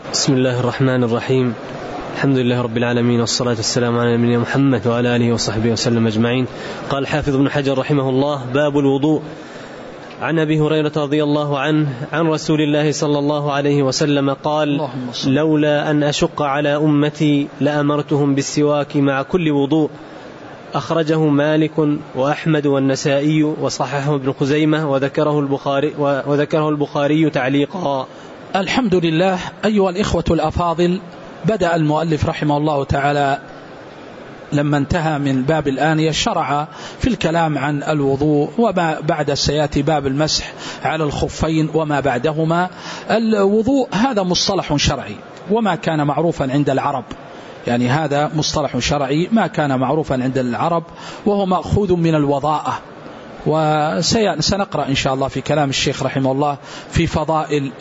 بسم الله الرحمن الرحيم. الحمد لله رب العالمين، والصلاة والسلام على نبينا محمد وعلى آله وصحبه وسلم أجمعين. قال الحافظ ابن حجر رحمه الله: باب الوضوء. عن أبي هريرة رضي الله عنه عن رسول الله صلى الله عليه وسلم قال: لولا أن أشق على أمتي لأمرتهم بالسواك مع كل وضوء. أخرجه مالك وأحمد والنسائي وصححه ابن خزيمة وذكره البخاري تعليقا. الحمد لله. أيها الإخوة الأفاضل، بدأ المؤلف رحمه الله تعالى لما انتهى من باب الآنية شرع في الكلام عن الوضوء، وما بعد سيأتي باب المسح على الخفين وما بعدهما. الوضوء هذا مصطلح شرعي وما كان معروفا عند العرب، يعني هذا مصطلح شرعي ما كان معروفا عند العرب، وهو مأخوذ من الوضاءة. وسنقرأ إن شاء الله في كلام الشيخ رحمه الله في فضائل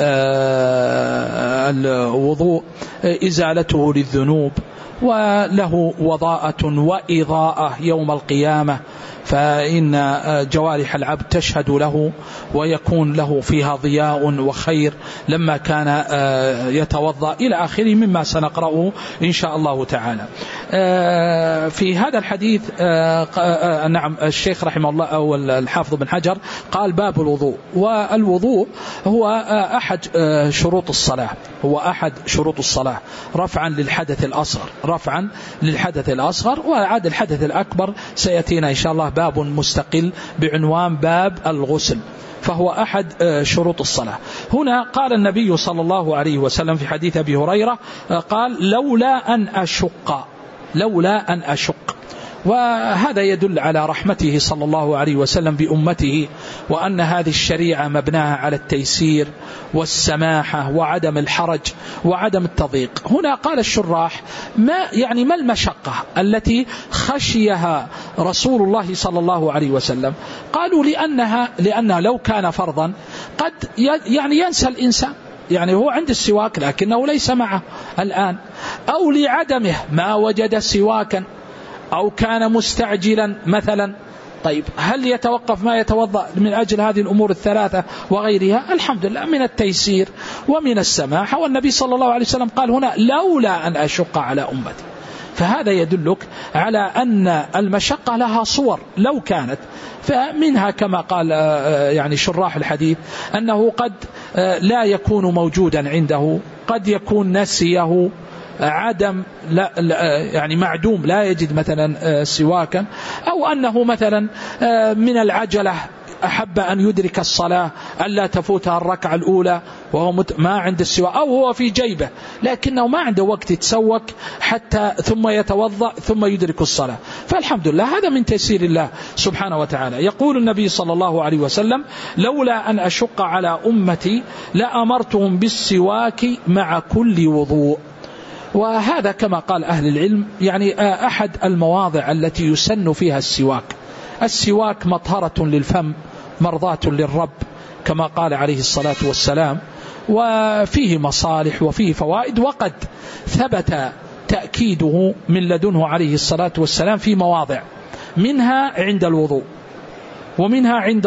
الوضوء: إزالته للذنوب، وله وضاءة وإضاءة يوم القيامة، فإن جوارح العبد تشهد له ويكون له فيها ضياء وخير لما كان يتوضأ إلى آخره مما سنقرأه إن شاء الله تعالى. في هذا الحديث نعم الشيخ رحمه الله أو الحافظ بن حجر قال: باب الوضوء. والوضوء هو أحد شروط الصلاة، هو أحد شروط الصلاة رفعا للحدث الأصغر، وعاد الحدث الأكبر سيأتينا إن شاء الله باب مستقل بعنوان باب الغسل، فهو أحد شروط الصلاة. هنا قال النبي صلى الله عليه وسلم في حديث أبي هريرة قال: لولا أن أشق. وهذا يدل على رحمته صلى الله عليه وسلم بأمته، وأن هذه الشريعة مبناها على التيسير والسماحة وعدم الحرج وعدم التضييق. هنا قال الشراح: ما المشقة التي خشيها رسول الله صلى الله عليه وسلم؟ قالوا لأنها لو كان فرضا قد ينسى الإنسان، يعني هو عند السواك لكنه ليس معه الآن، أو لعدمه ما وجد سواكا، أو كان مستعجلا مثلا. طيب هل يتوقف ما يتوضأ من أجل هذه الأمور الثلاثة وغيرها؟ الحمد لله من التيسير ومن السماحة. والنبي صلى الله عليه وسلم قال هنا: لولا أن أشق على أمتي. فهذا يدلك على أن المشقة لها صور لو كانت، فمنها كما قال يعني شراح الحديث أنه قد لا يكون موجودا عنده، قد يكون نسيه، عدم يعني معدوم لا يجد مثلا سواكا، أو أنه مثلا من العجلة أحب أن يدرك الصلاة ألا تفوتها الركعة الأولى وهو ما عند السواك، أو هو في جيبه لكنه ما عنده وقت يتسوك حتى ثم يتوضأ ثم يدرك الصلاة. فالحمد لله هذا من تيسير الله سبحانه وتعالى. يقول النبي صلى الله عليه وسلم: لولا أن أشق على أمتي لأمرتهم بالسواك مع كل وضوء. وهذا كما قال أهل العلم يعني أحد المواضع التي يسن فيها السواك مطهرة للفم مرضاة للرب كما قال عليه الصلاة والسلام، وفيه مصالح وفيه فوائد، وقد ثبت تأكيده من لدنه عليه الصلاة والسلام في مواضع، منها عند الوضوء، ومنها عند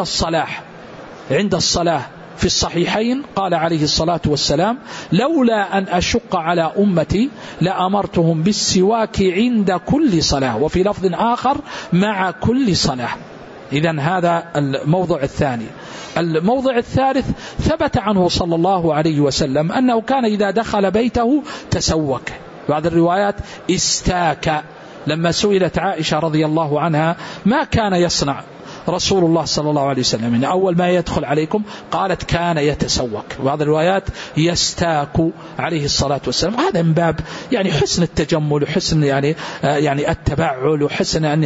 الصلاة في الصحيحين قال عليه الصلاة والسلام: لولا أن أشق على أمتي لأمرتهم بالسواك عند كل صلاة، وفي لفظ آخر مع كل صلاة. إذن هذا الموضوع الثاني. الموضع الثالث: ثبت عنه صلى الله عليه وسلم أنه كان إذا دخل بيته تسوك، بعض الروايات استاك. لما سئلت عائشة رضي الله عنها ما كان يصنع رسول الله صلى الله عليه وسلم من أول ما يدخل عليكم، قالت: كان يتسوك. بعض الروايات يستاك عليه الصلاة والسلام. هذا من باب يعني حسن التجمل وحسن يعني التبعل، وحسن أن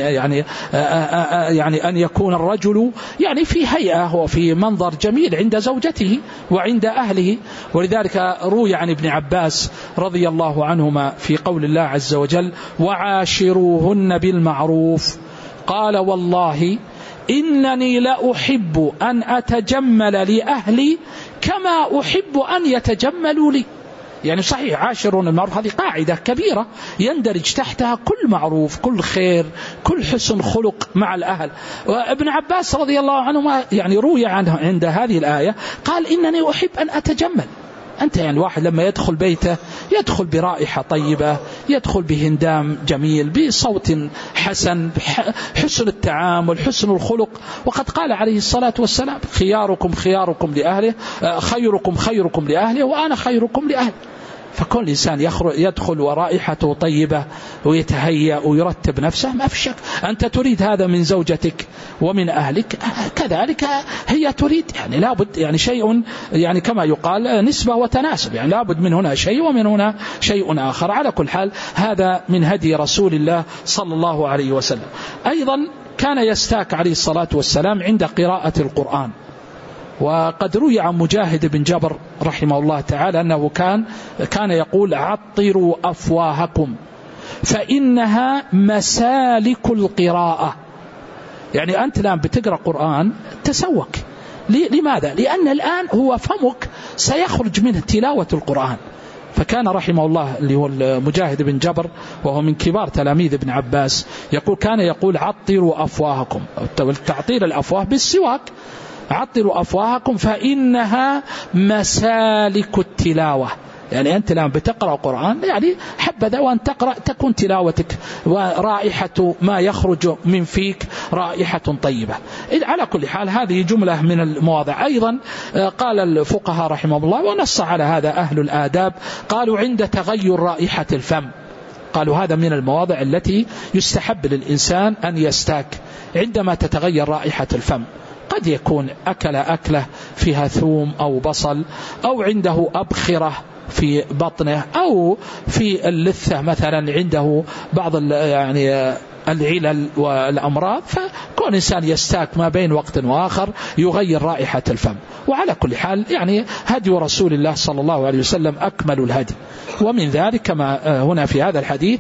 يعني أن يكون الرجل يعني في هيئة وفي منظر جميل عند زوجته وعند أهله. ولذلك روي عن ابن عباس رضي الله عنهما في قول الله عز وجل: وعاشروهن بالمعروف، قال: والله إنني لأحب أن أتجمل لأهلي كما أحب أن يتجملوا لي. يعني صحيح عاشرون المعروف هذه قاعدة كبيرة يندرج تحتها كل معروف، كل خير، كل حسن خلق مع الأهل. وابن عباس رضي الله عنه يعني روي عنه عند هذه الآية قال: إنني أحب أن أتجمل، أنت يعني واحد لما يدخل بيته يدخل برائحة طيبة، يدخل بهندام جميل، بصوت حسن، حسن التعامل، حسن الخلق. وقد قال عليه الصلاة والسلام خياركم خياركم لأهله، خيركم خيركم لأهله، وأنا خيركم لأهله. فكل إنسان يدخل ورائحته طيبة ويتهيأ ويرتب نفسه، ما في شك أنت تريد هذا من زوجتك ومن أهلك، كذلك هي تريد. يعني لابد يعني شيء، يعني كما يقال نسبة وتناسب، يعني لابد من هنا شيء ومن هنا شيء آخر. على كل حال هذا من هدي رسول الله صلى الله عليه وسلم. أيضا كان يستاك عليه الصلاة والسلام عند قراءة القرآن. وقد روي عن مجاهد بن جبر رحمه الله تعالى أنه كان يقول عطروا أفواهكم فإنها مسالك القراءة. يعني أنت الآن بتقرأ قرآن تسوك. لماذا؟ لأن الآن هو فمك سيخرج منه تلاوة القرآن. فكان رحمه الله اللي هو مجاهد بن جبر وهو من كبار تلاميذ ابن عباس كان يقول عطروا أفواهكم، تعطير الأفواه بالسواك، عطروا أفواهكم فإنها مسالك التلاوة. يعني أنت الآن بتقرأ قرآن، يعني حبذا وأن تقرأ تكون تلاوتك ورائحة ما يخرج من فيك رائحة طيبة. على كل حال هذه جملة من المواضع. أيضا قال الفقهاء رحمه الله ونص على هذا أهل الآداب، قالوا عند تغير رائحة الفم، قالوا هذا من المواضع التي يستحب للإنسان أن يستاك عندما تتغير رائحة الفم. قد يكون أكلة فيها ثوم أو بصل، أو عنده أبخرة في بطنه، أو في اللثة مثلا عنده بعض يعني العلل والأمراض، فكون إنسان يستاك ما بين وقت وآخر يغير رائحة الفم. وعلى كل حال يعني هدي رسول الله صلى الله عليه وسلم أكمل الهدي. ومن ذلك كما هنا في هذا الحديث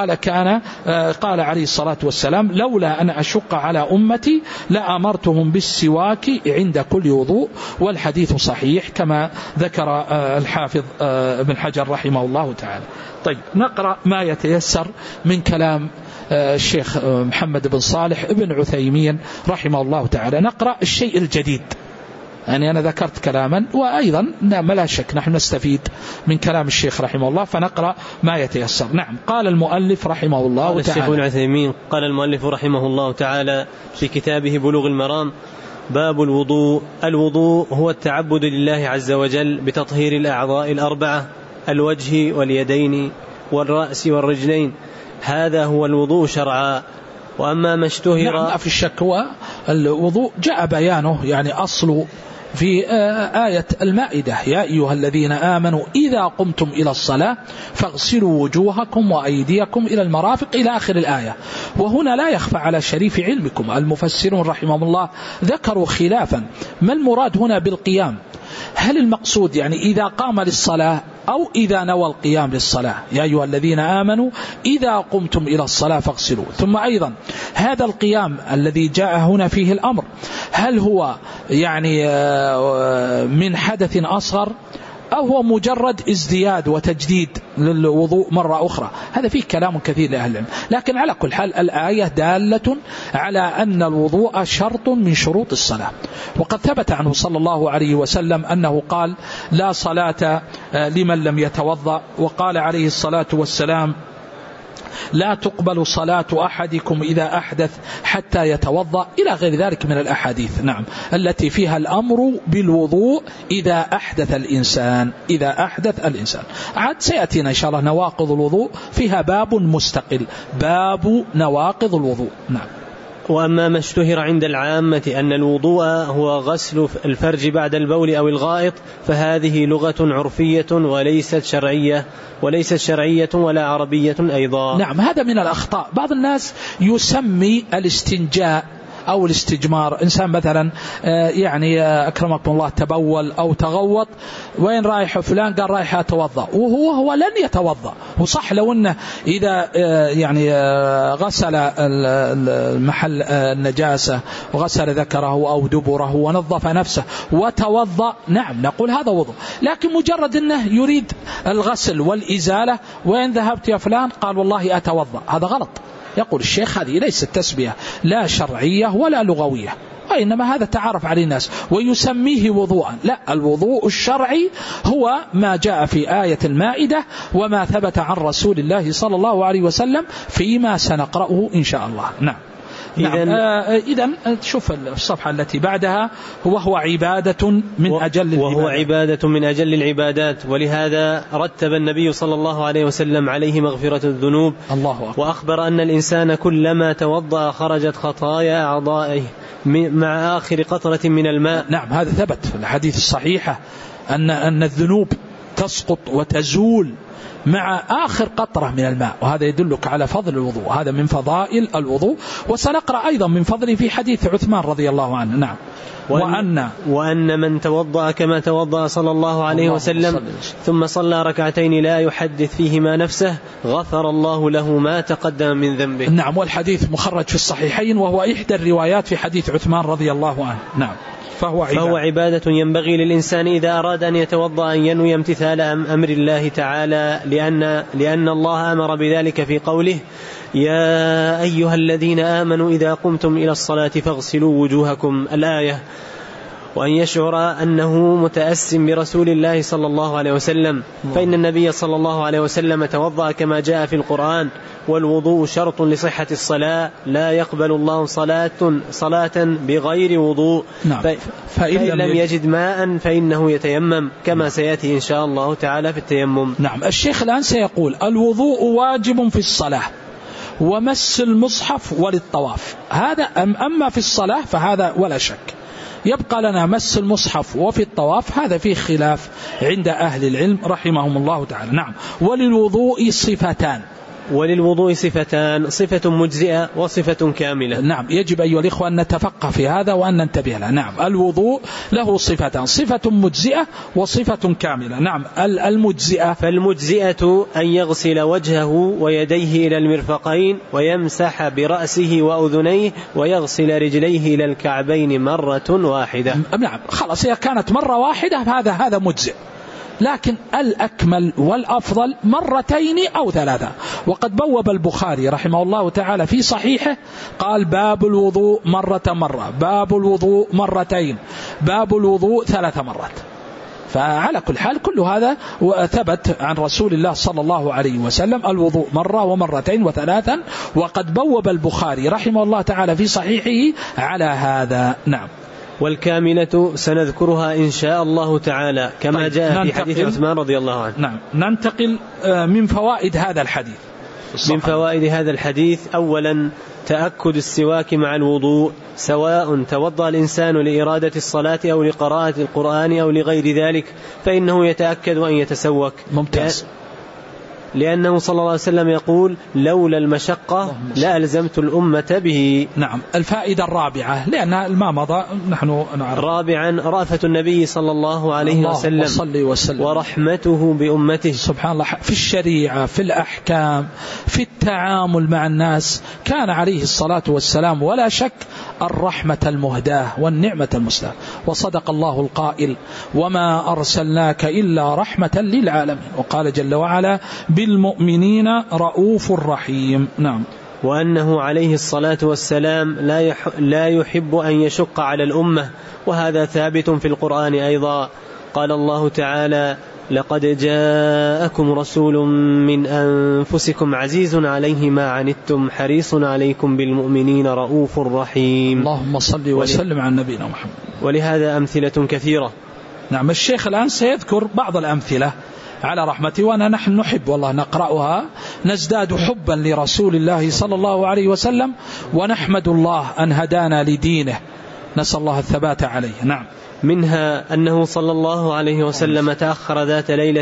قال عليه الصلاة والسلام لولا أن أشق على أمتي لأمرتهم بالسواك عند كل وضوء. والحديث صحيح كما ذكر الحافظ ابن حجر رحمه الله تعالى. طيب نقرأ ما يتيسر من كلام الشيخ محمد بن صالح بن عثيمين رحمه الله تعالى. نقرأ الشيء الجديد، يعني أنا ذكرت كلاما وأيضا لا شك نحن نستفيد من كلام الشيخ رحمه الله، فنقرأ ما يتيسر. نعم. قال المؤلف رحمه الله تعالى، الشيخ ابن عثيمين قال المؤلف رحمه الله تعالى في كتابه بلوغ المرام: باب الوضوء. الوضوء هو التعبد لله عز وجل بتطهير الأعضاء الأربعة، الوجه واليدين والرأس والرجلين، هذا هو الوضوء شرعا. وأما ما اشتهر، نعم في الشك هو الوضوء جاء بيانه، يعني أصل في آية المائدة: يا أيها الذين آمنوا إذا قمتم إلى الصلاة فاغسلوا وجوهكم وأيديكم إلى المرافق إلى آخر الآية. وهنا لا يخفى على شريف علمكم المفسرون رحمهم الله ذكروا خلافا ما المراد هنا بالقيام. هل المقصود يعني إذا قام للصلاة أو إذا نوى القيام للصلاة؟ يا أيها الذين آمنوا إذا قمتم إلى الصلاة فاغسلوا. ثم أيضا هذا القيام الذي جاء هنا فيه الأمر هل هو يعني من حدث أصغر أو هو مجرد ازدياد وتجديد للوضوء مرة أخرى؟ هذا فيه كلام كثير لأهل العلم، لكن على كل حال الآية دالة على أن الوضوء شرط من شروط الصلاة. وقد ثبت عنه صلى الله عليه وسلم أنه قال: لا صلاة لمن لم يتوضأ. وقال عليه الصلاة والسلام: لا تقبل صلاة أحدكم إذا أحدث حتى يتوضأ، إلى غير ذلك من الأحاديث نعم التي فيها الأمر بالوضوء إذا أحدث الإنسان. عاد سيأتينا إن شاء الله نواقض الوضوء، فيها باب مستقل، باب نواقض الوضوء. نعم. وأما ما اشتهر عند العامة أن الوضوء هو غسل الفرج بعد البول أو الغائط، فهذه لغة عرفية وليست شرعية ولا عربية أيضا. نعم، هذا من الأخطاء. بعض الناس يسمي الاستنجاء أو الاستجمار، إنسان مثلا يعني أكرمكم الله تبول أو تغوط، وين رايح فلان؟ قال رايح أتوضأ، وهو لن يتوضأ. وصح لو أنه إذا يعني غسل المحل النجاسة وغسل ذكره أو دبره ونظف نفسه وتوضأ، نعم نقول هذا وضوء. لكن مجرد أنه يريد الغسل والإزالة، وين ذهبت يا فلان؟ قال والله أتوضأ، هذا غلط. يقول الشيخ هذه ليست تسمية لا شرعية ولا لغوية، وإنما هذا تعارف عليه الناس ويسميه وضوءا. لا، الوضوء الشرعي هو ما جاء في آية المائدة وما ثبت عن رسول الله صلى الله عليه وسلم فيما سنقرأه إن شاء الله. نعم. إذن شوف الصفحة التي بعدها، وهو عبادة من أجل العبادات. وهو عبادة من أجل العبادات، ولهذا رتب النبي صلى الله عليه وسلم عليه مغفرة الذنوب. الله أكبر. وأخبر أن الإنسان كلما توضأ خرجت خطايا أعضائه مع آخر قطرة من الماء. نعم، هذا ثبت في الحديث الصحيحة أن الذنوب تسقط وتزول مع آخر قطرة من الماء، وهذا يدلك على فضل الوضوء. هذا من فضائل الوضوء، وسنقرأ أيضا من فضله في حديث عثمان رضي الله عنه. نعم. وأن من توضأ كما توضأ صلى الله عليه وسلم ثم صلى ركعتين لا يحدث فيهما نفسه غفر الله له ما تقدم من ذنبه. نعم، والحديث مخرج في الصحيحين، وهو إحدى الروايات في حديث عثمان رضي الله عنه. نعم. فهو عبادة ينبغي للإنسان إذا أراد أن يتوضأ أن ينوي امتثال أمر الله تعالى، لأن الله أمر بذلك في قوله: يا أيها الذين آمنوا إذا قمتم إلى الصلاة فاغسلوا وجوهكم، الآية. وأن يشعر أنه متأسم برسول الله صلى الله عليه وسلم، فإن النبي صلى الله عليه وسلم توضأ كما جاء في القرآن، والوضوء شرط لصحة الصلاة، لا يقبل الله صلاة بغير وضوء. نعم. فإن لم يجد ماء فإنه يتيمم، كما سيأتي إن شاء الله تعالى في التيمم. نعم. الشيخ الآن سيقول: الوضوء واجب في الصلاة ومس المصحف وللطواف. هذا أما في الصلاة فهذا ولا شك. يبقى لنا مس المصحف وفي الطواف، هذا فيه خلاف عند أهل العلم رحمهم الله تعالى. نعم. وللوضوء صفتان، صفة مجزئة وصفة كاملة. نعم، يجب أيها الإخوة أن نتفقه في هذا وأن ننتبه له. نعم، الوضوء له صفتان، صفة مجزئة وصفة كاملة. نعم. المجزئة، فالمجزئة أن يغسل وجهه ويديه إلى المرفقين ويمسح برأسه وأذنيه ويغسل رجليه إلى الكعبين مرة واحدة. نعم، خلاص، هي كانت مرة واحدة هذا مجزئ، لكن الأكمل والأفضل مرتين أو ثلاثة. وقد بوب البخاري رحمه الله تعالى في صحيحه قال: باب الوضوء مرة، باب الوضوء مرتين، باب الوضوء 3 مرات. فعلى كل حال كل هذا ثبت عن رسول الله صلى الله عليه وسلم، الوضوء مرة ومرتين وثلاثا، وقد بوب البخاري رحمه الله تعالى في صحيحه على هذا. نعم. والكاملة سنذكرها إن شاء الله تعالى كما جاء في حديث عثمان رضي الله عنه. نعم. ننتقل من فوائد هذا الحديث. من فوائد هذا الحديث: أولا تأكد السواك مع الوضوء، سواء توضأ الإنسان لإرادة الصلاة أو لقراءة القرآن أو لغير ذلك، فإنه يتأكد أن يتسوك. ممتاز. لأنه صلى الله عليه وسلم يقول: لولا المشقة لألزمت الأمة به. نعم. الفائدة الرابعة، لأن الماء مضى نحن نعرف. رابعا رأفة النبي صلى الله عليه وسلم ورحمته بأمته. سبحان الله، في الشريعة، في الأحكام، في التعامل مع الناس، كان عليه الصلاة والسلام ولا شك الرحمة المهداة والنعمة المسداة. وصدق الله القائل: وما أرسلناك إلا رحمة للعالمين. وقال جل وعلا: بالمؤمنين رؤوف رحيم. نعم. وأنه عليه الصلاة والسلام لا يحب أن يشق على الأمة، وهذا ثابت في القرآن أيضا. قال الله تعالى: لقد جاءكم رسول من أنفسكم عزيز عليه ما عنتم حريص عليكم بالمؤمنين رؤوف رحيم. اللهم صل وسلم على نبينا محمد. ولهذا أمثلة كثيرة. نعم. الشيخ الآن سيذكر بعض الأمثلة على رحمته، وأنا نحن نحب والله نقرأها، نزداد حبا لرسول الله صلى الله عليه وسلم، ونحمد الله أن هدانا لدينه، نسأل الله الثبات عليه. نعم. منها أنه صلى الله عليه وسلم تأخر ذات ليلة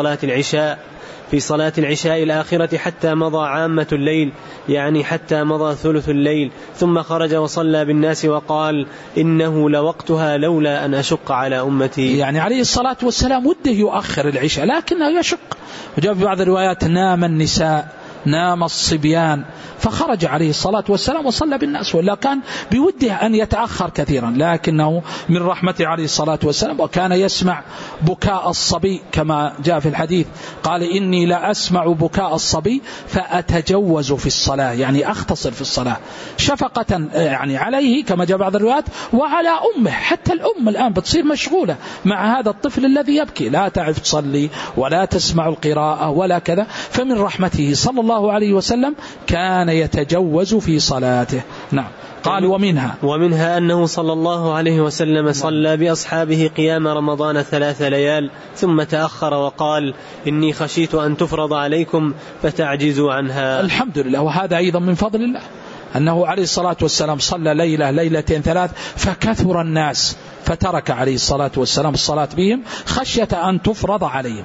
في صلاة العشاء الآخرة حتى مضى عامة الليل، يعني حتى مضى ثلث الليل، ثم خرج وصلى بالناس وقال: إنه لوقتها لولا أن أشق على أمتي. يعني عليه الصلاة والسلام وده يؤخر العشاء لكنه يشق. وجاء في بعض الروايات: نام النساء نام الصبيان، فخرج عليه الصلاة والسلام وصلى بالناس، ولا كان بوده أن يتأخر كثيرا، لكنه من رحمته عليه الصلاة والسلام وكان يسمع بكاء الصبي كما جاء في الحديث، قال إني لا أسمع بكاء الصبي فأتجوز في الصلاة، يعني أختصر في الصلاة شفقة يعني عليه كما جاء بعض الروايات وعلى أمه. حتى الأم الآن بتصير مشغولة مع هذا الطفل الذي يبكي، لا تعرف تصلي ولا تسمع القراءة ولا كذا، فمن رحمته صلى الله عليه وسلم كان يتجوز في صلاته. نعم. قال ومنها أنه صلى الله عليه وسلم صلى بأصحابه قيام رمضان 3 ليال ثم تأخر وقال إني خشيت أن تفرض عليكم فتعجزوا عنها. الحمد لله. وهذا أيضا من فضل الله أنه عليه الصلاة والسلام صلى ليلة ليلتين 3 فكثر الناس، فترك عليه الصلاة والسلام الصلاة بهم خشية أن تفرض عليهم،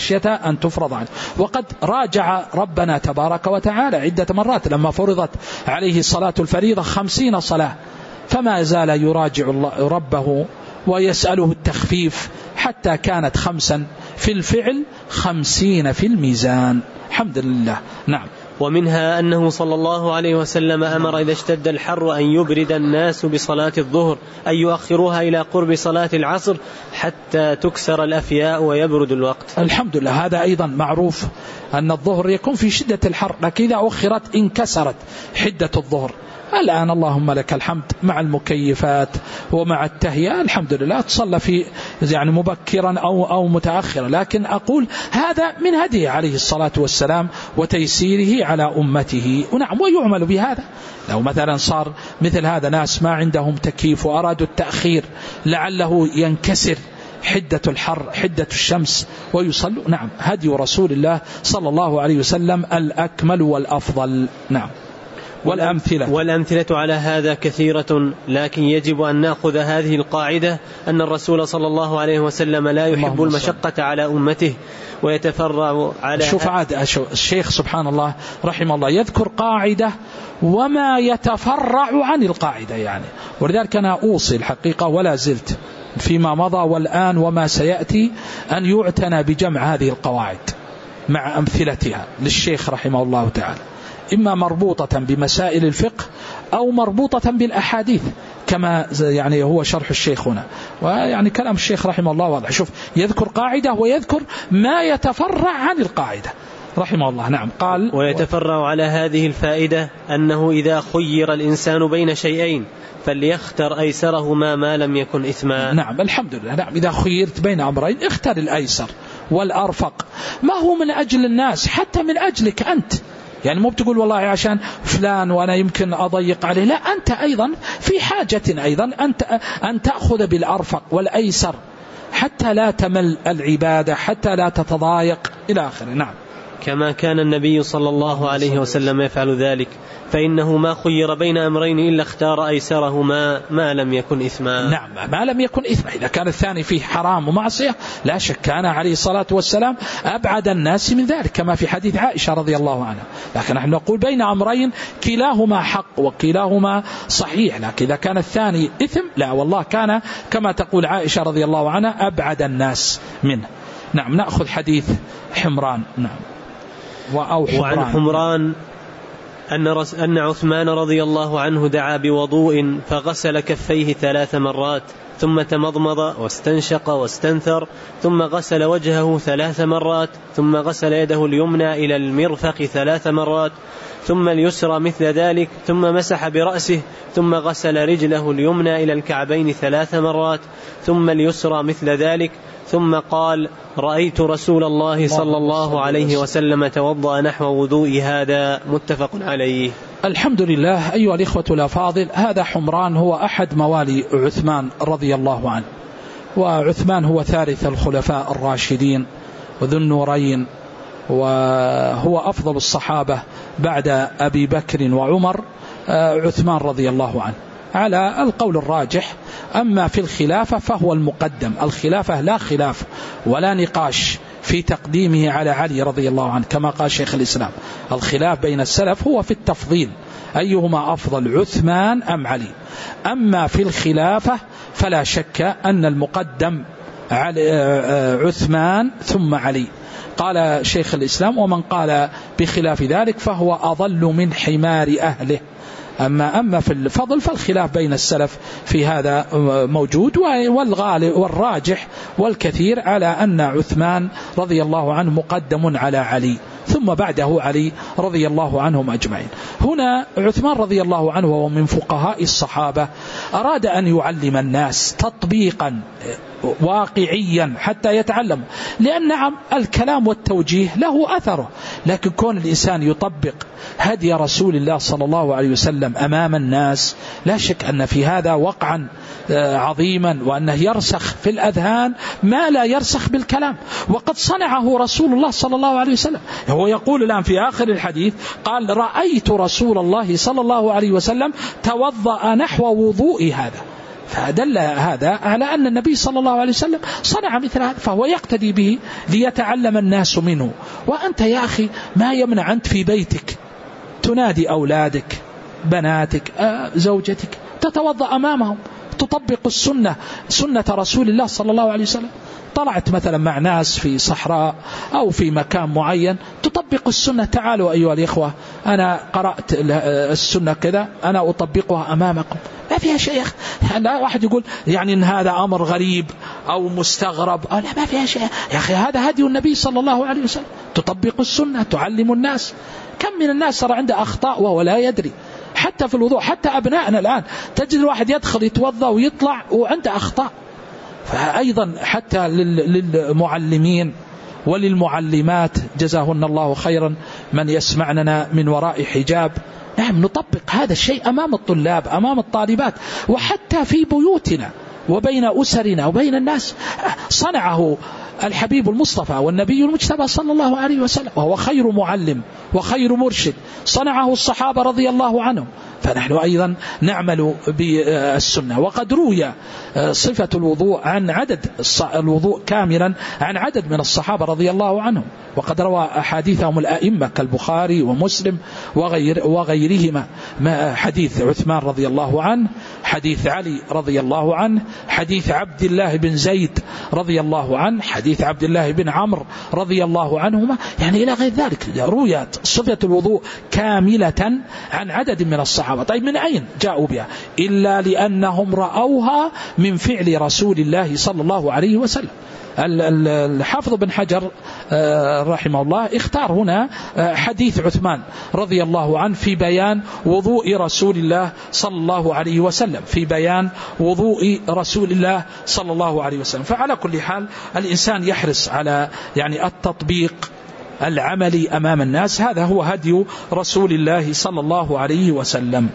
وقد راجع ربنا تبارك وتعالى عدة مرات لما فرضت عليه الصلاة الفريضة 50 صلاة، فما زال يراجع ربه ويسأله التخفيف حتى كانت 5 في الفعل 50 في الميزان. الحمد لله. نعم. ومنها أنه صلى الله عليه وسلم أمر إذا اشتد الحر أن يبرد الناس بصلاة الظهر، أن يؤخروها إلى قرب صلاة العصر حتى تكسر الأفياء ويبرد الوقت. الحمد لله. هذا أيضا معروف أن الظهر يكون في شدة الحر، لكن إذا أخرت انكسرت حدة الظهر. الآن اللهم لك الحمد مع المكيفات ومع التهيئة الحمد لله تصلى في يعني مبكرا أو متأخرا، لكن أقول هذا من هديه عليه الصلاة والسلام وتيسيره على أمته. ونعم ويعمل بهذا. لو مثلا صار مثل هذا ناس ما عندهم تكييف وأرادوا التأخير لعله ينكسر حدة الحر حدة الشمس ويصلوا، نعم هدي رسول الله صلى الله عليه وسلم الأكمل والأفضل. نعم. والأمثلة على هذا كثيرة، لكن يجب أن نأخذ هذه القاعدة أن الرسول صلى الله عليه وسلم لا يحب المشقة على أمته ويتفرع على. شوف عاد الشيخ سبحان الله رحمه الله يذكر قاعدة وما يتفرع عن القاعدة يعني، ولذلك أنا أوصي الحقيقة ولا زلت فيما مضى والآن وما سيأتي أن يعتنى بجمع هذه القواعد مع أمثلتها للشيخ رحمه الله تعالى، إما مربوطة بمسائل الفقه أو مربوطة بالأحاديث كما يعني هو شرح الشيخ هنا، ويعني كلام الشيخ رحمه الله واضح. شوف يذكر قاعدة ويذكر ما يتفرع عن القاعدة رحمه الله. نعم. قال ويتفرع على هذه الفائدة أنه إذا خير الإنسان بين شيئين فليختر أيسرهما ما لم يكن إثما. نعم الحمد لله. نعم إذا خيرت بين أمرين اختر الأيسر والأرفق، ما هو من أجل الناس حتى من أجلك أنت، يعني مو بتقول والله عشان فلان وأنا يمكن أضيق عليه، لا أنت أيضا في حاجة أيضا أن تأخذ بالأرفق والأيسر حتى لا تمل العبادة حتى لا تتضايق إلى آخره. نعم. كما كان النبي صلى الله عليه وسلم يفعل ذلك، فإنه ما خير بين أمرين إلا اختار أيسرهما ما لم يكن إثما. نعم ما لم يكن إثما. إذا كان الثاني فيه حرام ومعصية لا شك كان عليه الصلاة والسلام أبعد الناس من ذلك كما في حديث عائشة رضي الله عنها، لكن نحن نقول بين أمرين كلاهما حق وكلاهما صحيح، لكن إذا كان الثاني إثم لا والله كان كما تقول عائشة رضي الله عنها أبعد الناس منه. نعم. نأخذ حديث حمران. نعم. وعن حمران أن عثمان رضي الله عنه دعا بوضوء فغسل كفيه 3 مرات ثم تمضمض واستنشق واستنثر ثم غسل وجهه 3 مرات ثم غسل يده اليمنى إلى المرفق 3 مرات ثم اليسرى مثل ذلك ثم مسح برأسه ثم غسل رجله اليمنى إلى الكعبين 3 مرات ثم اليسرى مثل ذلك ثم قال رأيت رسول الله صلى الله عليه وسلم توضأ نحو وضوء هذا. متفق عليه. الحمد لله. أيها الإخوة الأفاضل، هذا حمران هو أحد موالي عثمان رضي الله عنه، وعثمان هو ثالث الخلفاء الراشدين وذو النورين، وهو أفضل الصحابة بعد أبي بكر وعمر عثمان رضي الله عنه على القول الراجح. أما في الخلافة فهو المقدم، الخلافة لا خلاف ولا نقاش في تقديمه على علي رضي الله عنه كما قال شيخ الإسلام. الخلاف بين السلف هو في التفضيل أيهما أفضل عثمان أم علي. أما في الخلافة فلا شك أن المقدم عثمان ثم علي. قال شيخ الإسلام: ومن قال بخلاف ذلك فهو أضل من حمار أهله. أما في الفضل فالخلاف بين السلف في هذا موجود، والغالب والراجح والكثير على أن عثمان رضي الله عنه مقدم على علي، ثم بعده علي رضي الله عنهم أجمعين. هنا عثمان رضي الله عنه وهو من فقهاء الصحابة أراد أن يعلم الناس تطبيقا واقعيا حتى يتعلم، لأن نعم الكلام والتوجيه له أثره، لكن كون الإنسان يطبق هدي رسول الله صلى الله عليه وسلم أمام الناس لا شك أن في هذا وقعا عظيما، وأنه يرسخ في الأذهان ما لا يرسخ بالكلام. وقد صنعه رسول الله صلى الله عليه وسلم. هو يقول الآن في آخر الحديث قال: رأيت رسول الله صلى الله عليه وسلم توضأ نحو وضوء هذا. فدل هذا على أن النبي صلى الله عليه وسلم صنع مثل هذا، فهو يقتدي به ليتعلم الناس منه. وأنت يا أخي ما يمنع أنت في بيتك تنادي أولادك، بناتك، زوجتك، تتوضأ أمامهم، تطبق سنة رسول الله صلى الله عليه وسلم. طلعت مثلا مع ناس في صحراء أو في مكان معين، تطبق السنة. تعالوا أيها الإخوة، أنا قرأت السنة كذا، أنا أطبقها أمامكم. ما فيها شيء. لا واحد يقول يعني إن هذا أمر غريب أو مستغرب، لا ما فيها شيء يا أخي، هذا هدي النبي صلى الله عليه وسلم. تطبق السنة، تعلم الناس. كم من الناس صار عنده أخطاء وهو لا يدري، حتى في الوضوء. حتى أبنائنا الآن تجد الواحد يدخل يتوضأ ويطلع وعنده أخطاء. فأيضا حتى للمعلمين وللمعلمات جزاهن الله خيرا من يسمعننا من وراء حجاب، نعم نطبق هذا الشيء أمام الطلاب، أمام الطالبات، وحتى في بيوتنا وبين أسرنا وبين الناس. صنعه الحبيب المصطفى والنبي المجتبى صلى الله عليه وسلم، وهو خير معلم وخير مرشد. صنعه الصحابة رضي الله عنهم، فنحن أيضا نعمل بالسنة. وقد روي صفة الوضوء عن عدد الوضوء كاملا عن عدد من الصحابة رضي الله عنهم، وقد روى أحاديثهم الأئمة كالبخاري ومسلم وغيرهما. حديث عثمان رضي الله عنه، حديث علي رضي الله عنه، حديث عبد الله بن زيد رضي الله عنه، حديث عبد الله بن عمرو رضي الله عنهما، يعني إلى غير ذلك. رويت صفة الوضوء كاملة عن عدد من الصحابة. طيب من أين جاءوا بها؟ إلا لأنهم رأوها من فعل رسول الله صلى الله عليه وسلم. الحافظ بن حجر رحمه الله اختار هنا حديث عثمان رضي الله عنه في بيان وضوء رسول الله صلى الله عليه وسلم، في بيان وضوء رسول الله صلى الله عليه وسلم. فعلى كل حال الإنسان يحرص على يعني التطبيق العملي أمام الناس، هذا هو هدي رسول الله صلى الله عليه وسلم.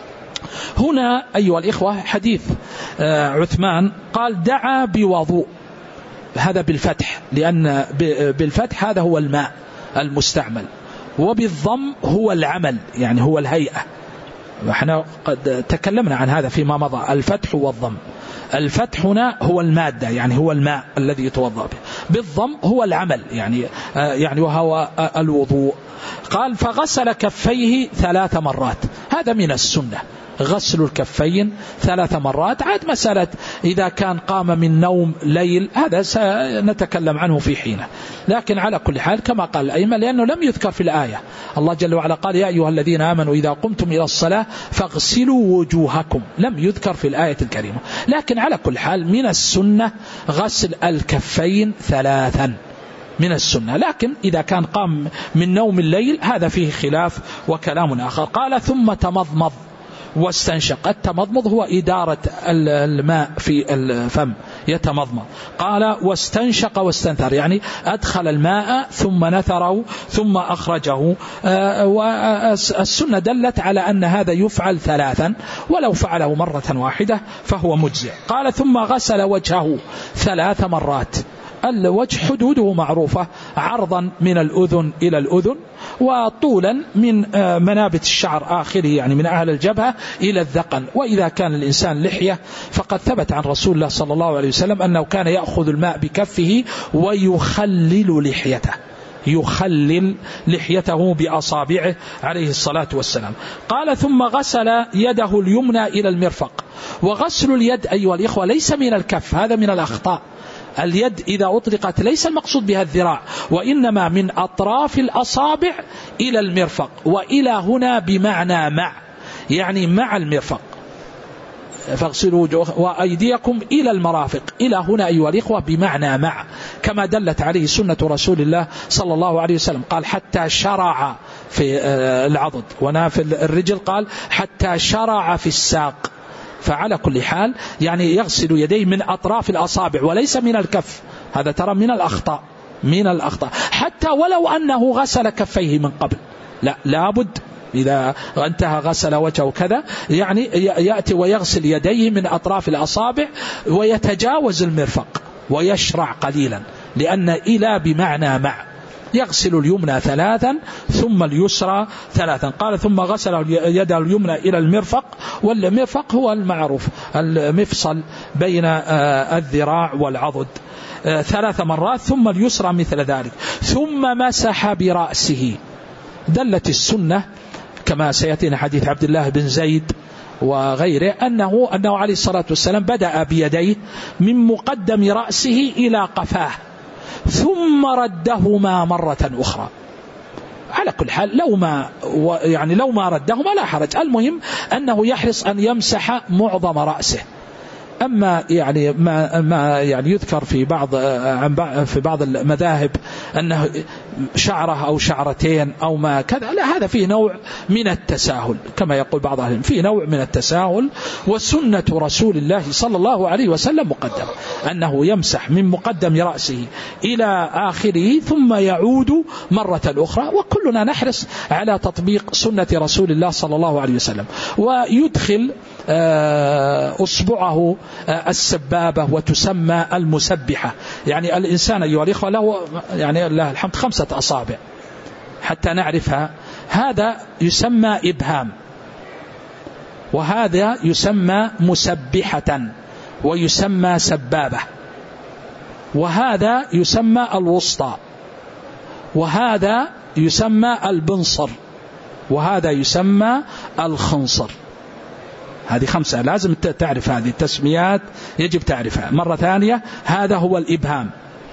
هنا أيها الإخوة حديث عثمان قال: دعا بوضوء، هذا بالفتح، لأن بالفتح هذا هو الماء المستعمل، وبالضم هو العمل، يعني هو الهيئة. وإحنا قد تكلمنا عن هذا فيما مضى، الفتح والضم. الفتح هنا هو المادة، يعني هو الماء الذي يتوضأ به. بالضم هو العمل، يعني وهو الوضوء. قال: فغسل كفيه 3 مرات. هذا من السنة، غسل الكفين 3 مرات. عاد مسألة إذا كان قام من نوم ليل هذا سنتكلم عنه في حينه، لكن على كل حال كما قال الأئمة، لأنه لم يذكر في الآية. الله جل وعلا قال: يا أيها الذين آمنوا إذا قمتم إلى الصلاة فاغسلوا وجوهكم، لم يذكر في الآية الكريمة. لكن على كل حال من السنة غسل الكفين 3 من السنة، لكن إذا كان قام من نوم الليل هذا فيه خلاف وكلام آخر. قال: ثم تمضمض واستنشق. التمضمض هو إدارة الماء في الفم، يتمضمض. قال: واستنشق واستنثر، يعني أدخل الماء ثم نثره ثم أخرجه. والسنة دلت على أن هذا يفعل 3، ولو فعله مرة واحدة فهو مجزئ. قال: ثم غسل وجهه 3 مرات. الوجه حدوده معروفة، عرضا من الأذن إلى الأذن، وطولا من منابت الشعر آخره، يعني من أعلى الجبهة إلى الذقن. وإذا كان الإنسان لحية فقد ثبت عن رسول الله صلى الله عليه وسلم أنه كان يأخذ الماء بكفه ويخلل لحيته، يخلل لحيته بأصابعه عليه الصلاة والسلام. قال: ثم غسل يده اليمنى إلى المرفق. وغسل اليد أيها الإخوة ليس من الكف، هذا من الأخطاء. اليد إذا أطلقت ليس المقصود بها الذراع، وإنما من أطراف الأصابع إلى المرفق، وإلى هنا بمعنى مع، يعني مع المرفق. فاغسلوا وأيديكم إلى المرافق، إلى هنا أيها الإخوة بمعنى مع، كما دلت عليه سنة رسول الله صلى الله عليه وسلم. قال حتى شرع في العضد، ونافي الرجل قال حتى شرع في الساق. فعلى كل حال يعني يغسل يديه من أطراف الأصابع وليس من الكف، هذا ترى من الأخطاء حتى ولو أنه غسل كفيه من قبل، لابد إذا انتهى غسل وجهه كذا يعني يأتي ويغسل يديه من أطراف الأصابع ويتجاوز المرفق ويشرع قليلا، لأن إلى بمعنى مع. يغسل اليمنى 3 ثم اليسرى 3. قال ثم غسل يد اليمنى إلى المرفق، والمرفق هو المعروف المفصل بين الذراع والعضد 3 مرات، ثم اليسرى مثل ذلك، ثم مسح برأسه. دلت السنة كما سيأتينا حديث عبد الله بن زيد وغيره أنه عليه الصلاة والسلام بدأ بيديه من مقدم رأسه إلى قفاه ثم ردهما مرة أخرى. على كل حال لو ما ردهما لا حرج، المهم أنه يحرص أن يمسح معظم رأسه. أما يعني ما يعني يذكر في بعض المذاهب أنه شعرة أو شعرتين أو ما كذا، لا، هذا فيه نوع من التساهل كما يقول بعض أهل العلم، فيه نوع من التساهل. وسنة رسول الله صلى الله عليه وسلم مقدم أنه يمسح من مقدم رأسه إلى آخره ثم يعود مرة أخرى، وكلنا نحرص على تطبيق سنة رسول الله صلى الله عليه وسلم. ويدخل أصبعه السبابة وتسمى المسبحة، يعني الإنسان أيها الإخوة له يعني الله الحمد 5 أصابع حتى نعرفها، هذا يسمى إبهام، وهذا يسمى مسبحة ويسمى سبابة، وهذا يسمى الوسطى، وهذا يسمى البنصر، وهذا يسمى الخنصر. هذه 5 لازم تعرف هذه التسميات، يجب تعرفها. مرة ثانية، هذا هو الإبهام،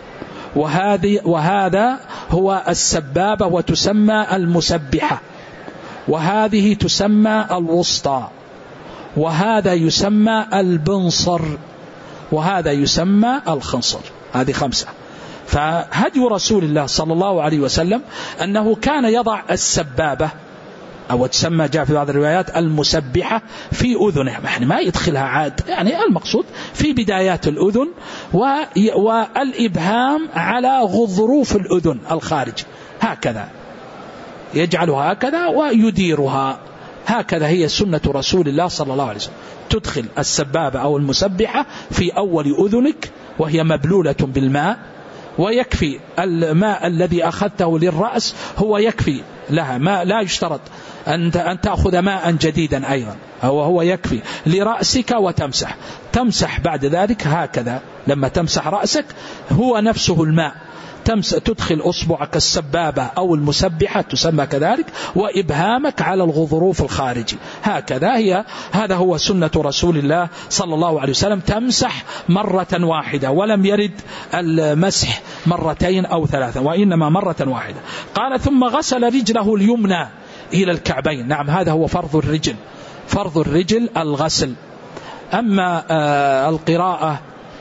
وهذا هو السبابة وتسمى المسبحة، وهذه تسمى الوسطى، وهذا يسمى البنصر، وهذا يسمى الخنصر. هذه 5. فهدي رسول الله صلى الله عليه وسلم أنه كان يضع السبابة أو تسمى جاء في بعض الروايات المسبحة في أذنه، يعني ما يدخلها عاد، يعني المقصود في بدايات الأذن، والإبهام على غضروف الأذن الخارج، هكذا يجعلها هكذا ويديرها هكذا. هي سنة رسول الله صلى الله عليه وسلم، تدخل السبابة أو المسبحة في أول أذنك وهي مبلولة بالماء، ويكفي الماء الذي أخذته للرأس هو يكفي لها، ما لا يشترط أن تأخذ ماء جديدا أيضا، هو يكفي لرأسك تمسح بعد ذلك هكذا. لما تمسح رأسك هو نفسه الماء، تدخل أصبعك السبابة أو المسبحة تسمى كذلك، وإبهامك على الغضروف الخارجي هكذا. هذا هو سنة رسول الله صلى الله عليه وسلم، تمسح مرة واحدة، ولم يرد المسح 2 أو 3، وإنما مرة واحدة. قال ثم غسل رجله اليمنى إلى الكعبين. نعم، هذا هو فرض الرجل الغسل. أما القراءة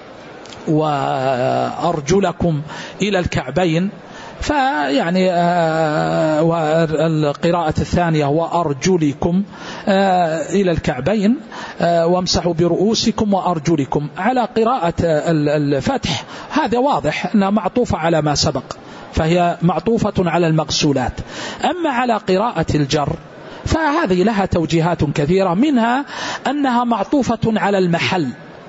وأرجلكم إلى الكعبين فيعني والقراءة الثانية وأرجلكم إلى الكعبين وامسحوا برؤوسكم وأرجلكم. على قراءة الفتح هذا واضح أنها معطوفة على ما سبق، فهي معطوفة على المغسولات. أما على قراءة الجر فهذه لها توجيهات كثيرة، منها أنها معطوفة على المحل،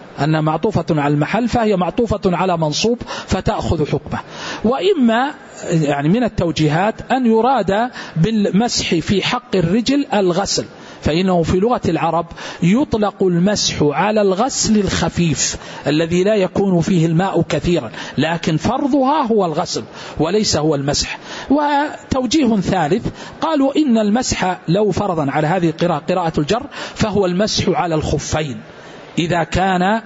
فهي معطوفة على منصوب فتأخذ حكمه. وإما يعني من التوجيهات أن يراد بالمسح في حق الرجل الغسل، فإنه في لغة العرب يطلق المسح على الغسل الخفيف الذي لا يكون فيه الماء كثيرا، لكن فرضها هو الغسل وليس هو المسح. وتوجيه ثالث قالوا إن المسح لو فرضا على هذه القراءة، قراءة الجر، فهو المسح على الخفين، إذا كان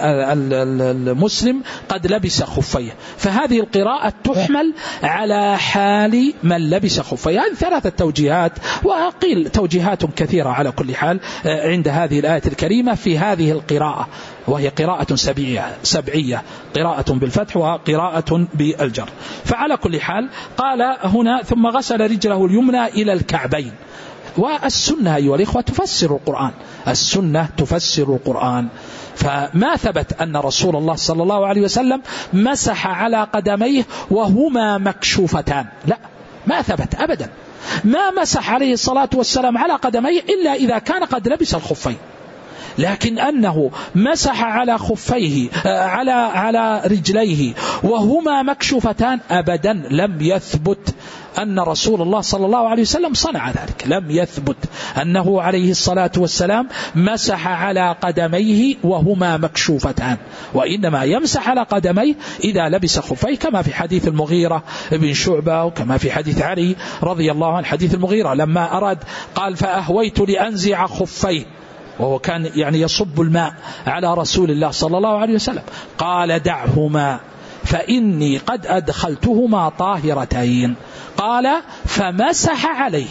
المسلم قد لبس خفيه. فهذه القراءة تحمل على حال من لبس خفيه. هذه ثلاثة توجيهات، وقيل توجيهات كثيرة على كل حال عند هذه الآية الكريمة في هذه القراءة، وهي قراءة سبعية، قراءة بالفتح وقراءة بالجر. فعلى كل حال قال هنا ثم غسل رجله اليمنى إلى الكعبين. والسنة أيها الإخوة تفسر القرآن، السنة تفسر القرآن. فما ثبت أن رسول الله صلى الله عليه وسلم مسح على قدميه وهما مكشوفتان، لا، ما ثبت أبدا. ما مسح عليه الصلاة والسلام على قدميه إلا إذا كان قد لبس الخفين، لكن أنه مسح على خفيه على رجليه وهما مكشوفتان أبدا لم يثبت أن رسول الله صلى الله عليه وسلم صنع ذلك. لم يثبت أنه عليه الصلاة والسلام مسح على قدميه وهما مكشوفتان، وإنما يمسح على قدميه إذا لبس خفيه، كما في حديث المغيرة بن شعبة، وكما في حديث علي رضي الله عنه. حديث المغيرة لما أراد قال فأهويت لأنزع خفيه، وهو كان يعني يصب الماء على رسول الله صلى الله عليه وسلم، قال دعهما فإني قد أدخلتهما طاهرتين. قال فمسح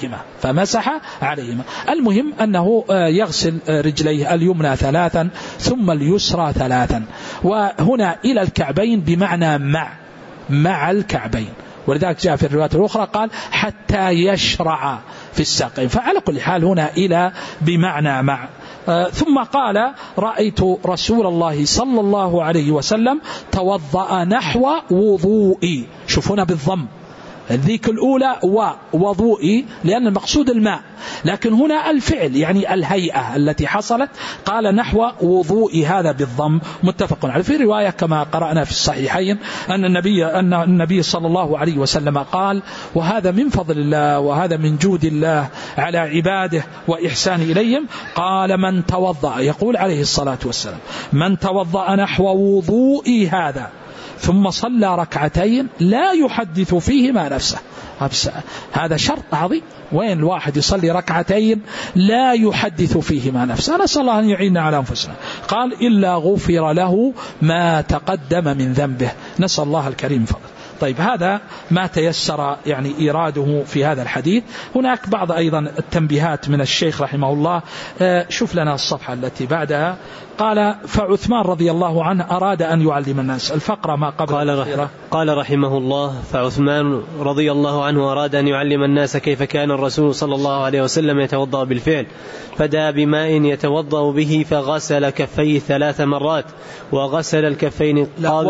عليهما. المهم أنه يغسل رجليه اليمنى 3 ثم اليسرى 3، وهنا إلى الكعبين بمعنى مع الكعبين، ولذلك جاء في الروايات الأخرى قال حتى يشرع في الساقين. فعلى كل حال هنا إلى بمعنى مع. ثم قال رأيت رسول الله صلى الله عليه وسلم توضأ نحو وضوئي. شوفونا بالضم، ذيك الأولى ووضوئي لأن المقصود الماء، لكن هنا الفعل يعني الهيئة التي حصلت. قال نحو وضوئي، هذا بالضم، متفق عليه. في رواية كما قرأنا في الصحيحين أن النبي صلى الله عليه وسلم قال، وهذا من فضل الله وهذا من جود الله على عباده وإحسان إليهم، قال من توضأ، يقول عليه الصلاة والسلام، من توضأ نحو وضوئي هذا ثم صلى ركعتين لا يحدث فيهما نفسه. هذا شرط عظيم، وين الواحد يصلي ركعتين لا يحدث فيهما نفسه؟ نسأل الله أن يعيننا على أنفسنا. قال إلا غفر له ما تقدم من ذنبه. نسأل الله الكريم فضل. طيب، هذا ما تيسر يعني إيراده في هذا الحديث. هناك بعض أيضا التنبيهات من الشيخ رحمه الله. شوف لنا الصفحة التي بعدها. قال فعثمان رضي الله عنه أراد أن يعلم الناس. الفقرة ما قبل قال رحمه الله فعثمان رضي الله عنه أراد أن يعلم الناس كيف كان الرسول صلى الله عليه وسلم يتوضأ بالفعل، فدعا بماء يتوضأ به فغسل كفيه 3 مرات، وغسل الكفين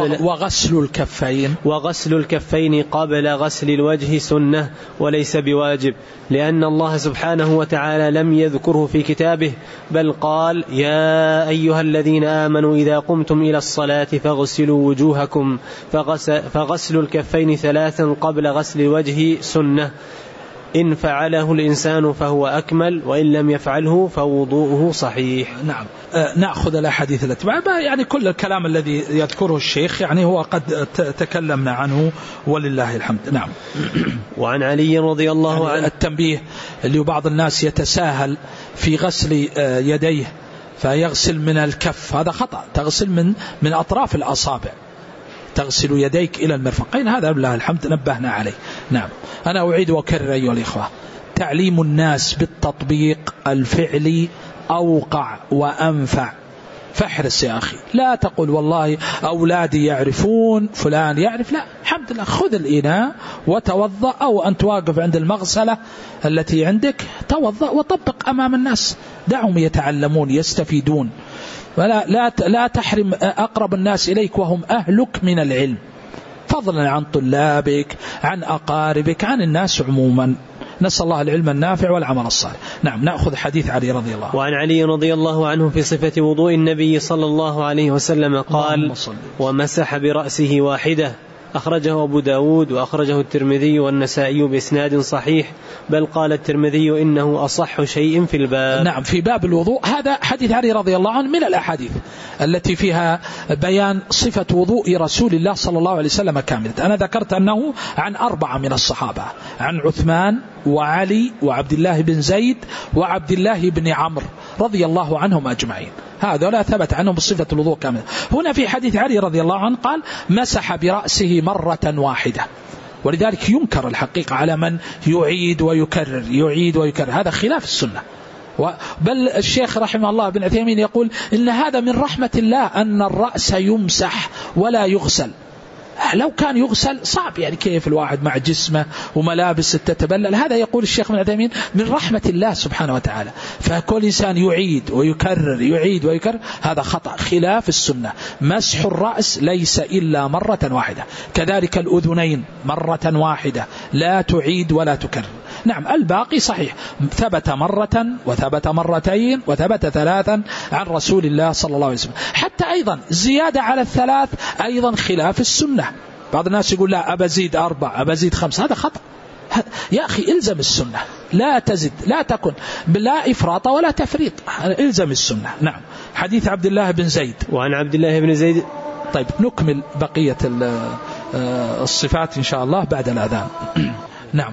وغسل الكفين قبل غسل الوجه سنة وليس بواجب، لأن الله سبحانه وتعالى لم يذكره في كتابه، بل قال يا أيها الذين آمنوا إذا قمتم إلى الصلاة فاغسلوا وجوهكم، فغسل الكفين 3 قبل غسل الوجه سنة، إن فعله الإنسان فهو أكمل، وإن لم يفعله فوضوءه صحيح. نعم. نأخذ الأحاديث التي يعني كل الكلام الذي يذكره الشيخ يعني هو قد تكلمنا عنه ولله الحمد. نعم. وعن علي رضي الله عنه التنبيه اللي بعض الناس يتساهل في غسل يديه فيغسل من الكف، هذا خطأ. تغسل من أطراف الأصابع، تغسل يديك إلى المرفقين، هذا بالله الحمد نبهنا عليه. نعم. أنا أعيد وأكرر أيها الإخوة، تعليم الناس بالتطبيق الفعلي أوقع وأنفع. فاحرص يا أخي، لا تقول والله أولادي يعرفون فلان يعرف، لا، الحمد لله، خذ الإناء وتوضأ، أو أن تواقف عند المغسلة التي عندك توضأ وطبق أمام الناس، دعهم يتعلمون يستفيدون، لا تحرم أقرب الناس إليك وهم أهلك من العلم، فضلا عن طلابك، عن أقاربك، عن الناس عموما. نسأل الله العلم النافع والعمل الصالح. نعم. نأخذ حديث علي رضي الله عنه. وعن علي رضي الله عنه في صفة وضوء النبي صلى الله عليه وسلم قال ومسح برأسه واحدة، أخرجه أبو داود وأخرجه الترمذي والنسائي بإسناد صحيح، بل قال الترمذي إنه أصح شيء في الباب. نعم. في باب الوضوء هذا حديث علي رضي الله عنه من الأحاديث التي فيها بيان صفة وضوء رسول الله صلى الله عليه وسلم كاملة. أنا ذكرت أنه عن 4 من الصحابة، عن عثمان وعلي وعبد الله بن زيد وعبد الله بن عمرو رضي الله عنهم أجمعين. هذا لا ثبت عنهم بصفة الوضوء كاملة. هنا في حديث علي رضي الله عنه قال مسح برأسه مرة واحدة، ولذلك ينكر الحقيقة على من يعيد ويكرر، هذا خلاف السنة. بل الشيخ رحمه الله بن عثيمين يقول إن هذا من رحمة الله أن الرأس يمسح ولا يغسل. لو كان يغسل صعب، يعني كيف الواحد مع جسمه وملابس تتبلل. هذا يقول الشيخ بن عثيمين من رحمة الله سبحانه وتعالى. فكل إنسان يعيد ويكرر هذا خطأ خلاف السنة. مسح الرأس ليس إلا مرة واحدة، كذلك الأذنين مرة واحدة، لا تعيد ولا تكرر. نعم الباقي صحيح، ثبت مرة وثبت مرتين وثبت ثلاثا عن رسول الله صلى الله عليه وسلم. حتى أيضا زيادة على الثلاث أيضا خلاف السنة. بعض الناس يقول لا أبزيد 4 أبزيد 5، هذا خطأ. يا أخي إلزم السنة، لا تزد، لا تكن بلا إفراط ولا تفريط، إلزم السنة. نعم. حديث عبد الله بن زيد. وعن عبد الله بن زيد. طيب نكمل بقية الصفات إن شاء الله بعد الأذان. نعم.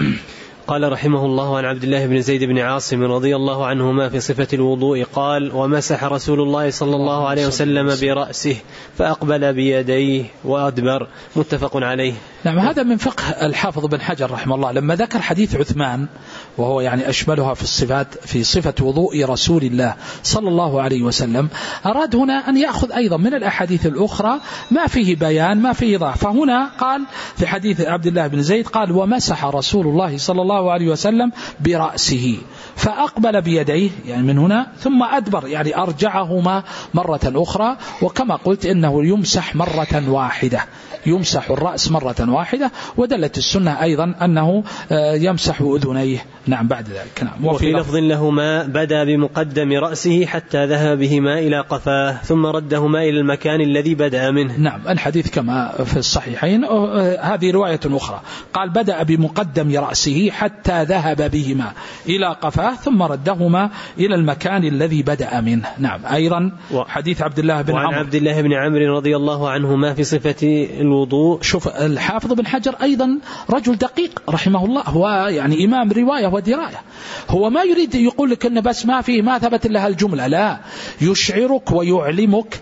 قال رحمه الله عن عبد الله بن زيد بن عاصم رضي الله عنهما في صفة الوضوء قال ومسح رسول الله صلى الله عليه وسلم برأسه فأقبل بيديه وأدبر، متفق عليه. نعم. هذا من فقه الحافظ بن حجر رحمه الله لما ذكر حديث عثمان، وهو يعني أشملها في الصفات في صفة وضوء رسول الله صلى الله عليه وسلم، أراد هنا أن يأخذ أيضا من الأحاديث الأخرى ما فيه بيان ما فيه ضعف. فهنا قال في حديث عبد الله بن زيد قال ومسح رسول الله صلى الله عليه وسلم برأسه فأقبل بيديه، يعني من هنا، ثم أدبر، يعني أرجعهما مرة أخرى. وكما قلت إنه يمسح مرة واحدة، يمسح الرأس مرة واحدة. ودلت السنة أيضا أنه يمسح أذنيه. نعم. بعد ذلك. نعم. وفي لفظ لهما بدأ بمقدم رأسه حتى ذهب بهما إلى قفاه ثم ردهما إلى المكان الذي بدأ منه. نعم. الحديث كما في الصحيحين. هذه رواية أخرى قال بدأ بمقدم رأسه حتى ذهب بهما إلى قفاه ثم ردهما إلى المكان الذي بدأ منه. نعم. أيضا حديث عبد الله بن عمرو. وعن عبد الله بن عمرو رضي الله عنهما في صفة الوضوء. شوف الحافظ بن حجر أيضا رجل دقيق رحمه الله، هو يعني إمام رواية ودراية. هو ما يريد يقول لك أن بس ما فيه ما ثبت لها الجملة، لا، يشعرك ويعلمك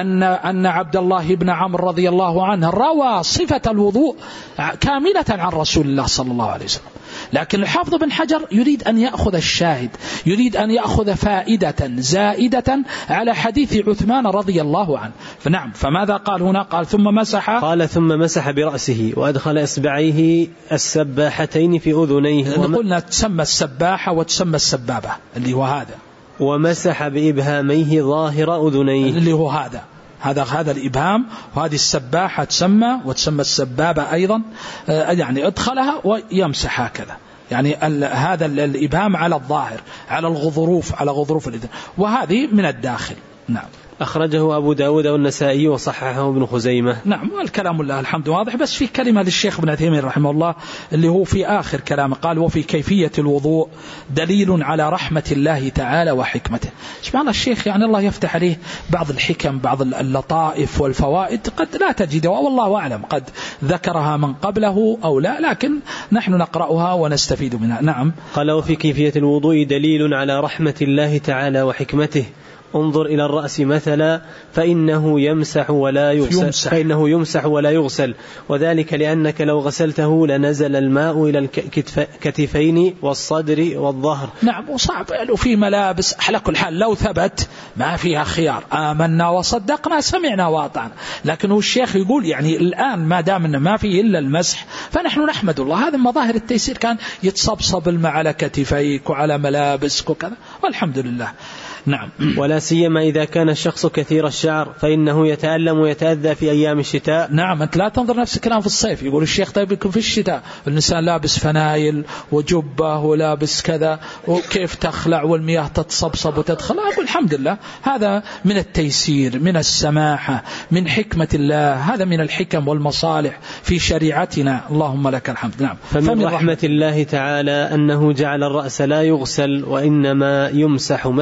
أن عبد الله بن عمرو رضي الله عنه روى صفة الوضوء كاملة عن رسول الله صلى الله عليه وسلم. لكن الحافظ بن حجر يريد أن يأخذ الشاهد، يريد أن يأخذ فائدة زائدة على حديث عثمان رضي الله عنه. فنعم. فماذا قال هنا؟ قال ثم مسح، قال ثم مسح برأسه وأدخل إصبعيه السباحتين في أذنيه. قلنا تسمى السباحة وتسمى السبابة اللي هو هذا. ومسح بإبهاميه ظاهر أذنيه اللي هو هذا الإبهام، وهذه السباحة تسمى وتسمى السبابة أيضا، يعني ادخلها ويمسح هكذا، يعني هذا الإبهام على الظاهر، على الغضروف، على غضروف الإذن، وهذه من الداخل. نعم. أخرجه أبو داود والنسائي وصححه ابن خزيمة. نعم. والكلام لله الحمد واضح. بس في كلمة للشيخ ابن عثيمين رحمه الله اللي هو في آخر كلامه قال وفي كيفية الوضوء دليل على رحمة الله تعالى وحكمته. سبحان الله الشيخ يعني الله يفتح عليه بعض الحكم، بعض اللطائف والفوائد قد لا تجدها، والله أعلم قد ذكرها من قبله أو لا، لكن نحن نقرأها ونستفيد منها. نعم. قال وفي كيفية الوضوء دليل على رحمة الله تعالى وحكمته. انظر إلى الرأس مثلا فإنه يمسح ولا يغسل، وذلك لأنك لو غسلته لنزل الماء إلى الكتفين والصدر والظهر. نعم. وصعب وفي ملابس. على كل حال لو ثبت ما فيها خيار، آمنا وصدقنا سمعنا وأطعنا. لكن هو الشيخ يقول يعني الآن ما دامنا ما فيه إلا المسح فنحن نحمد الله. هذا مظاهر التيسير، كان يتصبصب الماء على كتفيك وعلى ملابسك وكذا، والحمد لله. نعم. ولا سيما إذا كان الشخص كثير الشعر فإنه يتألم ويتأذى في أيام الشتاء. نعم. أنت لا تنظر نفس الكلام في الصيف. يقول الشيخ طيب يكون في الشتاء الإنسان لابس فنايل وجبة ولابس كذا، وكيف تخلع والمياه تتصبصب وتدخل. أقول الحمد لله هذا من التيسير، من السماحة، من حكمة الله، هذا من الحكم والمصالح في شريعتنا، اللهم لك الحمد. نعم. فمن رحمة الله تعالى أنه جعل الرأس لا يغسل وإنما يمسح مسحا.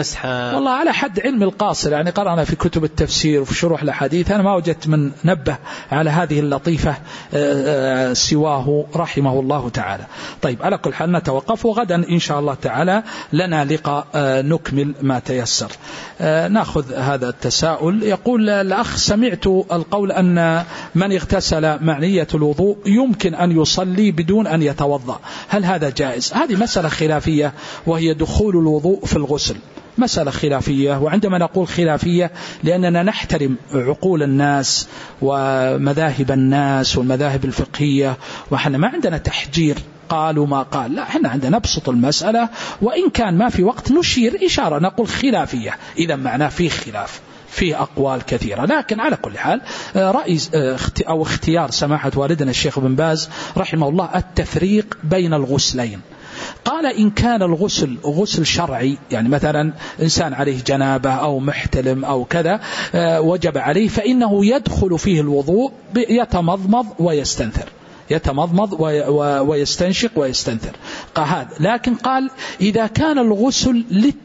والله على حد علم القاصر، يعني قرأنا في كتب التفسير وفي شروح الحديث، أنا ما وجدت من نبه على هذه اللطيفة سواه رحمه الله تعالى. طيب على كل حال نتوقف، وغدا إن شاء الله تعالى لنا لقاء نكمل ما تيسر. نأخذ هذا التساؤل. يقول الأخ: سمعت القول أن من اغتسل مع نية الوضوء يمكن أن يصلي بدون أن يتوضأ، هل هذا جائز؟ هذه مسألة خلافية، وهي دخول الوضوء في الغسل، مسألة خلافية. وعندما نقول خلافية لأننا نحترم عقول الناس ومذاهب الناس والمذاهب الفقهية، وحنا ما عندنا تحجير قالوا ما قال، لا، احنا عندنا نبسط المسألة، وإن كان ما في وقت نشير إشارة نقول خلافية، إذا معناه فيه خلاف، فيه أقوال كثيرة. لكن على كل حال رأي أو اختيار سماحة والدنا الشيخ بن باز رحمه الله التفريق بين الغسلين. قال: إن كان الغسل غسل شرعي، يعني مثلا إنسان عليه جنابة أو محتلم أو كذا وجب عليه، فإنه يدخل فيه الوضوء يتمضمض ويستنثر، يتمضمض ويستنشق ويستنثر. قال هذا. لكن قال: إذا كان الغسل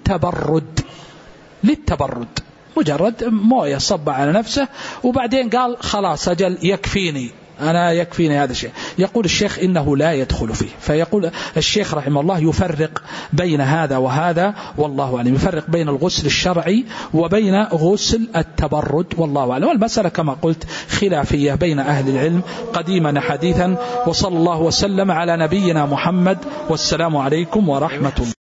للتبرد مجرد موية صب على نفسه وبعدين قال خلاص أجل يكفيني هذا الشيء، يقول الشيخ إنه لا يدخل فيه. فيقول الشيخ رحمه الله يفرق بين هذا وهذا، والله أعلم، يفرق بين الغسل الشرعي وبين غسل التبرد، والله أعلم. والمسألة كما قلت خلافية بين أهل العلم قديما حديثا. وصلى الله وسلم على نبينا محمد، والسلام عليكم ورحمة الله.